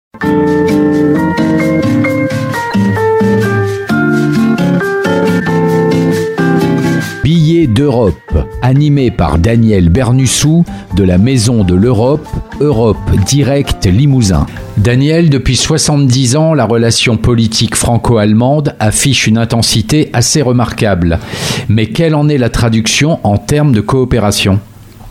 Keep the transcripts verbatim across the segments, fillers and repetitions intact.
Billets d'Europe, animé par Daniel Bernussou de la Maison de l'Europe, Europe Direct Limousin. Daniel, depuis soixante-dix ans, la relation politique franco-allemande affiche une intensité assez remarquable. Mais quelle en est la traduction en termes de coopération ?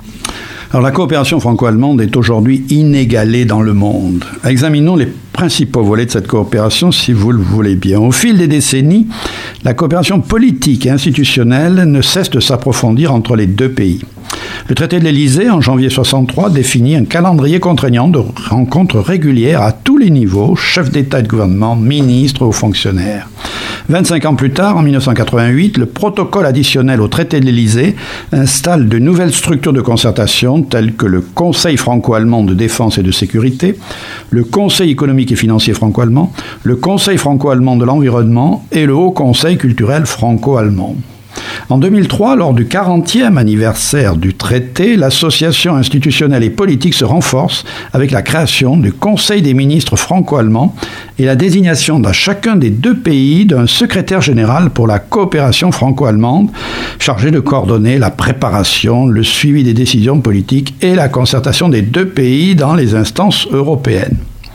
Alors, la coopération franco-allemande est aujourd'hui inégalée dans le monde. Examinons les principaux volets de cette coopération, si vous le voulez bien. Au fil des décennies, la coopération politique et institutionnelle ne cesse de s'approfondir entre les deux pays. Le traité de l'Élysée, en janvier soixante-trois, définit un calendrier contraignant de rencontres régulières à tous les niveaux, chefs d'État et de gouvernement, ministres ou fonctionnaires. vingt-cinq ans plus tard, en dix-neuf cent quatre-vingt-huit, le protocole additionnel au traité de l'Élysée installe de nouvelles structures de concertation telles que le Conseil franco-allemand de défense et de sécurité, le Conseil économique et financier franco-allemand, le Conseil franco-allemand de l'environnement et le Haut Conseil culturel franco-allemand. En deux mille trois, lors du quarantième anniversaire du traité, l'association institutionnelle et politique se renforce avec la création du Conseil des ministres franco-allemands et la désignation dans chacun des deux pays d'un secrétaire général pour la coopération franco-allemande, chargé de coordonner la préparation, le suivi des décisions politiques et la concertation des deux pays dans les instances européennes.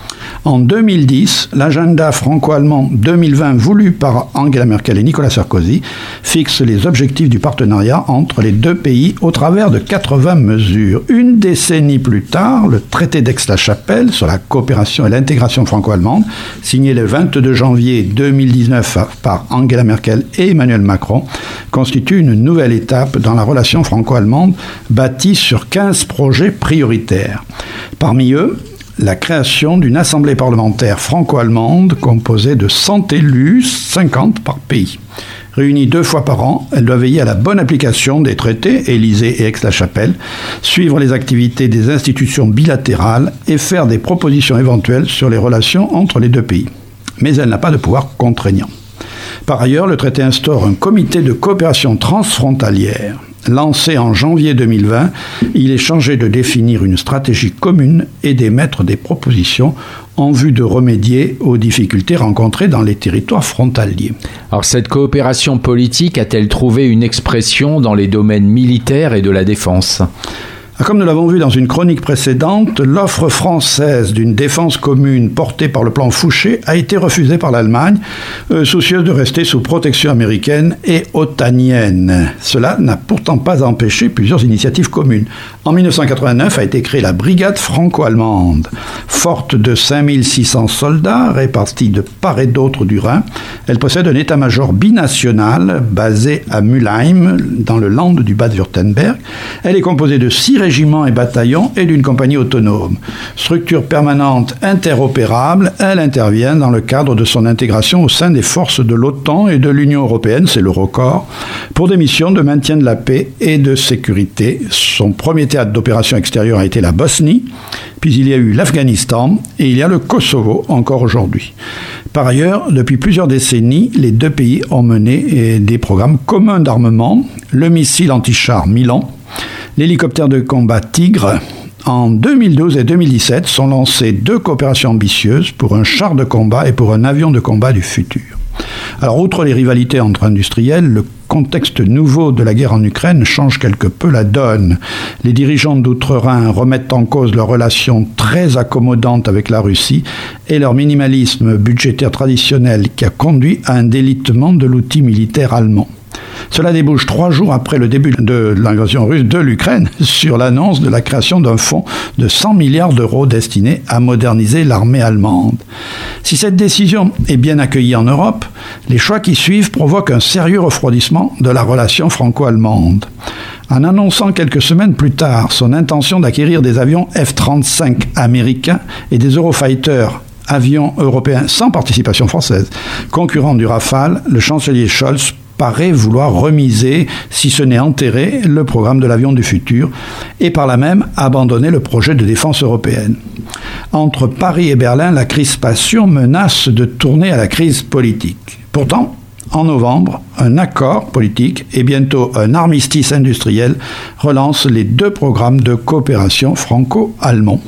En deux mille dix, l'agenda franco-allemand deux mille vingt voulu par Angela Merkel et Nicolas Sarkozy fixe les objectifs du partenariat entre les deux pays au travers de quatre-vingts mesures. Une décennie plus tard, le traité d'Aix-la-Chapelle sur la coopération et l'intégration franco-allemande, signé le vingt-deux janvier deux mille dix-neuf par Angela Merkel et Emmanuel Macron, constitue une nouvelle étape dans la relation franco-allemande bâtie sur quinze projets prioritaires. Parmi eux, la création d'une assemblée parlementaire franco-allemande composée de cent élus, cinquante par pays. Réunie deux fois par an, elle doit veiller à la bonne application des traités, Élysée et Aix-la-Chapelle, suivre les activités des institutions bilatérales et faire des propositions éventuelles sur les relations entre les deux pays. Mais elle n'a pas de pouvoir contraignant. Par ailleurs, le traité instaure un comité de coopération transfrontalière. Lancé en janvier deux mille vingt, il est chargé de définir une stratégie commune et d'émettre des propositions en vue de remédier aux difficultés rencontrées dans les territoires frontaliers. Alors cette coopération politique a-t-elle trouvé une expression dans les domaines militaires et de la défense ? Comme nous l'avons vu dans une chronique précédente, l'offre française d'une défense commune portée par le plan Fouché a été refusée par l'Allemagne, euh, soucieuse de rester sous protection américaine et otanienne. Cela n'a pourtant pas empêché plusieurs initiatives communes. En dix-neuf cent quatre-vingt-neuf a été créée la Brigade franco-allemande. Forte de cinq mille six cents soldats répartis de part et d'autre du Rhin, elle possède un état-major binational basé à Mülheim, dans le land du Bade-Württemberg. Elle est composée de six régiments et bataillons et d'une compagnie autonome. Structure permanente interopérable, elle intervient dans le cadre de son intégration au sein des forces de l'OTAN et de l'Union européenne, c'est l'Eurocorps, pour des missions de maintien de la paix et de sécurité. Son premier théâtre d'opération extérieure a été la Bosnie, puis il y a eu l'Afghanistan et il y a le Kosovo encore aujourd'hui. Par ailleurs, depuis plusieurs décennies, les deux pays ont mené des programmes communs d'armement, le missile anti-char Milan, l'hélicoptère de combat Tigre. En deux mille douze et deux mille dix-sept sont lancées deux coopérations ambitieuses pour un char de combat et pour un avion de combat du futur. Alors, outre les rivalités entre industriels, le contexte nouveau de la guerre en Ukraine change quelque peu la donne. Les dirigeants d'Outre-Rhin remettent en cause leur relation très accommodante avec la Russie et leur minimalisme budgétaire traditionnel qui a conduit à un délitement de l'outil militaire allemand. Cela débouche trois jours après le début de l'invasion russe de l'Ukraine sur l'annonce de la création d'un fonds de cent milliards d'euros destiné à moderniser l'armée allemande. Si cette décision est bien accueillie en Europe, les choix qui suivent provoquent un sérieux refroidissement de la relation franco-allemande. En annonçant quelques semaines plus tard son intention d'acquérir des avions F trente-cinq américains et des Eurofighter, avions européens sans participation française, concurrents du Rafale, le chancelier Scholz paraît vouloir remiser, si ce n'est enterrer, le programme de l'avion du futur et par là même abandonner le projet de défense européenne. Entre Paris et Berlin, la crispation menace de tourner à la crise politique. Pourtant, en novembre, un accord politique et bientôt un armistice industriel relance les deux programmes de coopération franco-allemands.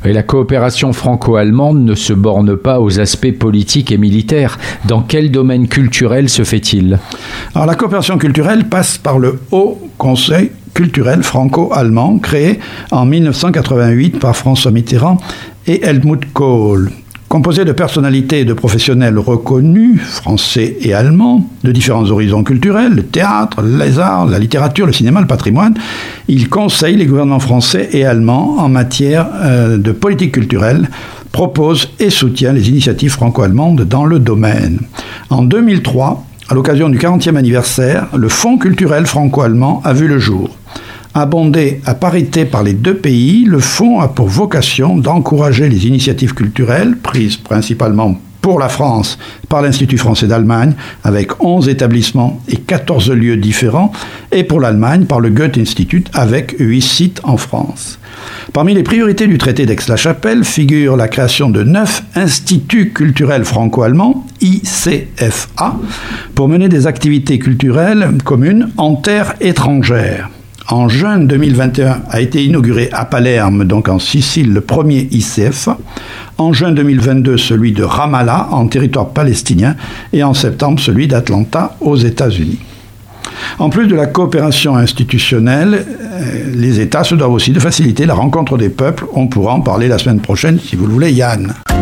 Et la coopération franco-allemande ne se borne pas aux aspects politiques et militaires. Dans quel domaine culturel se fait-il ? Alors, la coopération culturelle passe par le Haut Conseil culturel franco-allemand, créé en mille neuf cent quatre-vingt-huit par François Mitterrand et Helmut Kohl. Composé de personnalités et de professionnels reconnus, français et allemands, de différents horizons culturels, le théâtre, les arts, la littérature, le cinéma, le patrimoine, il conseille les gouvernements français et allemands en matière euh, de politique culturelle, propose et soutient les initiatives franco-allemandes dans le domaine. En deux mille trois, à l'occasion du quarantième anniversaire, le Fonds culturel franco-allemand a vu le jour. Abondé à parité par les deux pays, le fonds a pour vocation d'encourager les initiatives culturelles prises principalement pour la France par l'Institut français d'Allemagne, avec onze établissements et quatorze lieux différents, et pour l'Allemagne par le Goethe-Institut, avec huit sites en France. Parmi les priorités du traité d'Aix-la-Chapelle figure la création de neuf instituts culturels franco-allemands, I C F A, pour mener des activités culturelles communes en terre étrangère. En juin deux mille vingt et un a été inauguré à Palerme, donc en Sicile, le premier I C F A. En juin deux mille vingt-deux, celui de Ramallah, en territoire palestinien. Et en septembre, celui d'Atlanta, aux États-Unis. En plus de la coopération institutionnelle, les États se doivent aussi de faciliter la rencontre des peuples. On pourra en parler la semaine prochaine, si vous le voulez, Yann.